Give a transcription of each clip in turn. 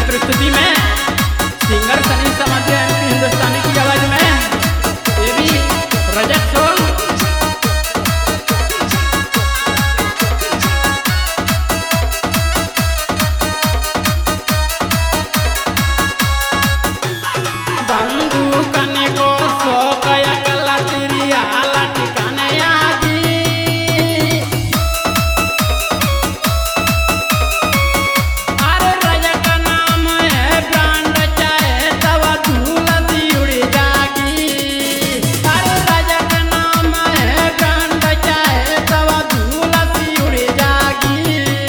प्रस्तुति में सिंगर सनी समाधि एमपी हिंदुस्तानी की आवाज में ये भी रजत सोल। बंदूकने को सो कया कला तेरी आला ठिकाने आगी अरे राजा का नाम है ब्रांड चाहे तवा धूल दी उड़ी जागी अरे राजा का नाम है ब्रांड चाहे तवा धूल दी उड़ी जागी।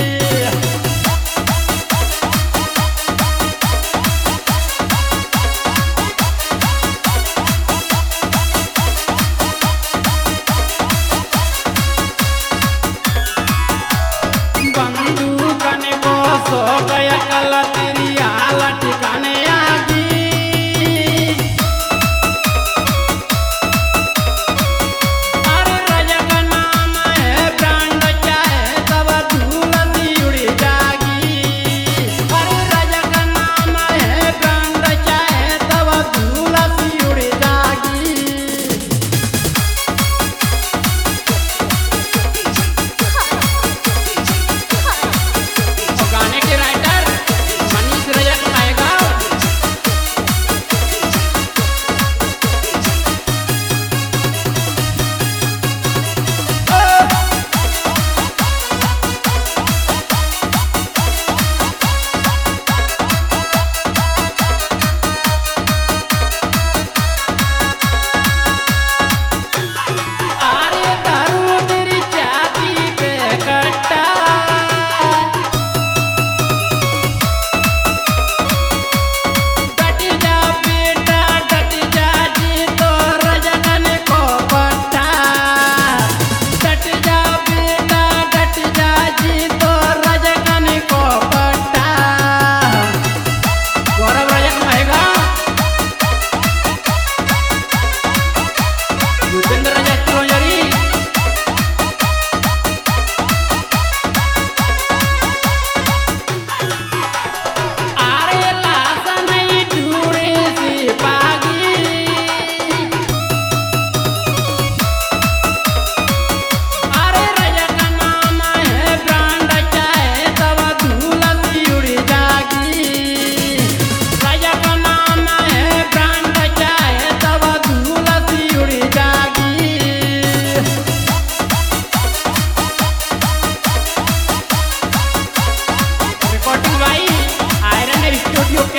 बंदूकने को सो गया कला तेरी आला ठिकाने आगी अरे राजा का नाम है ब्रांड चाहे तब धूल दी उड़ी जागी अरे राजा का नाम है ब्रांड चाहे तब धूल दी उड़ी जागी। गाने के राइटर मनीष रजक आएगा। अरे दारू तेरी छाती पे कट्टा डट जा बेटा डट जा जी तो रजगन को पट्टा डट जा बेटा डट जा जी तो रजगन को पट्टा। गौरव रजक रहेगा। भूपेंद्र रजक तिवारी अरे लाश नहीं ढूंढे सी पागी अरे राजा का नाम है ब्रांड चाहे तब धूल दी उड़ी जागी राजा का नाम है ब्रांड चाहे तब धूल दी उड़ी जागी। रिकॉर्डिंग बाई आयरन स्टूडियो